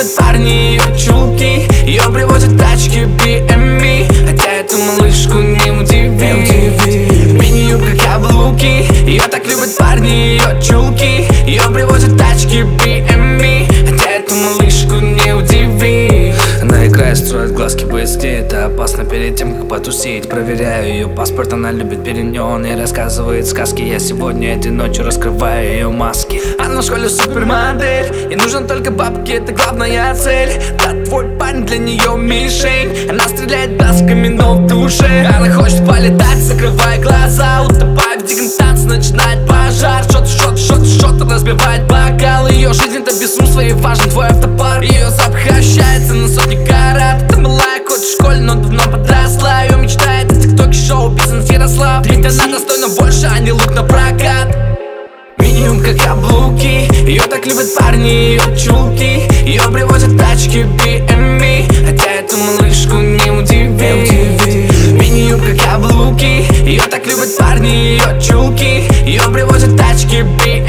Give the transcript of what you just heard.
любят парни ее чулки, ее привозят тачки BME, хотя эту малышку не удиви. Мини-юбка, каблуки, ее так любят парни ее чулки, ее привозят тачки BME, хотя эту малышку не удиви. Она играет, строит глазки, быстрее, это опасно перед тем, как потусить. Проверяю ее паспорт, она любит периньон и рассказывает сказки. Я сегодня этой ночью раскрываю ее маски. Она в школе супермодель, ей нужно только бабки, это главная цель. Да, твой парень для нее мишень, она стреляет глазками, но в душе. Она хочет полетать, закрывая глаза, утопая в диком танце, начинает пожар. Шот, разбивает бокал, ее жизнь это без смысла, ей важен твой автопар. Ее запах ощущается на сотни карат. Ты малая, хоть в школе, но давно подросла. Ее мечта это тиктоки, шоу, бизнес, Ярослав. Ведь она достойна больше, а не лук на прокат. Мини-юбка, каблуки, ее так любят парни ее чулки, ее привозят тачки BME, хотя эту малышку не удиви. Мини-юбка, каблуки, ее так любят парни ее чулки, ее привозят тачки BME.